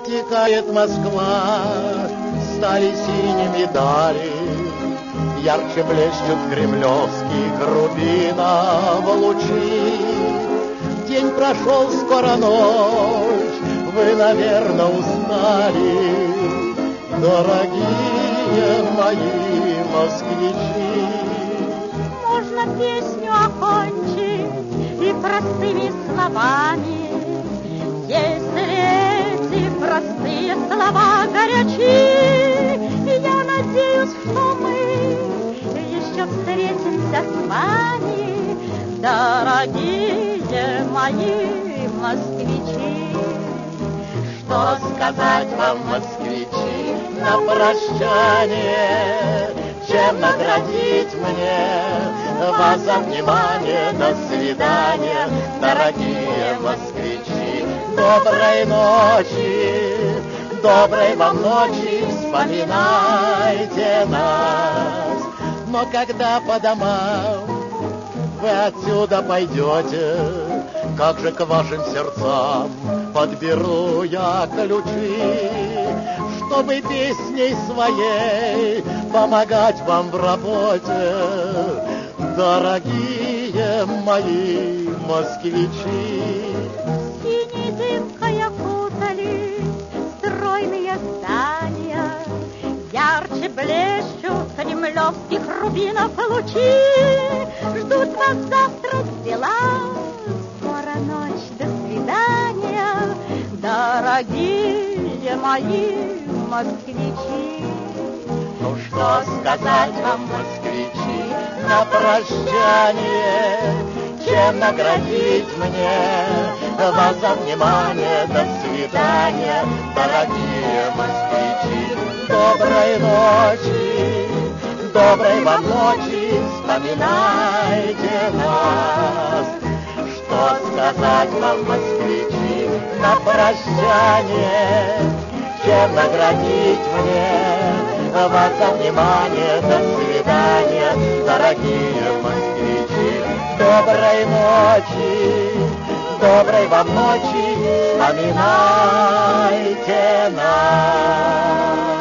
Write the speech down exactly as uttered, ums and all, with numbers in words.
протекает Москва, стали синими дали, ярче блещут кремлевских рубинов лучи. День прошел, скоро ночь, вы, наверное, устали, дорогие мои москвичи. Можно песню окончить и простыми словами, если эти простые слова горячи. Я надеюсь, что мы еще встретимся с вами, дорогие мои москвичи. Что сказать вам, москвичи, на прощание, чем наградить мне вас за внимание? До свидания, дорогие москвичи. Доброй ночи, доброй вам ночи, вспоминайте нас. Но когда по домам вы отсюда пойдете, как же к вашим сердцам подберу я ключи, чтобы песней своей помогать вам в работе, дорогие мои москвичи. Синей дымкой окутались стройные здания, ярче блещут кремлевских рубинов лучи. Ждут вас завтра дела, скоро ночь, до свидания, дорогие мои москвичи. Ну что сказать вам, москвичи, на прощание, чем наградить мне вас за внимание? До свидания, дорогие москвичи. Доброй ночи, доброй вам ночи, вспоминайте нас. Что сказать вам, москвичи, на прощание, чем наградить мне вас за внимание? До свидания, дорогие москвичи. Доброй ночи, доброй вам ночи, вспоминайте нас.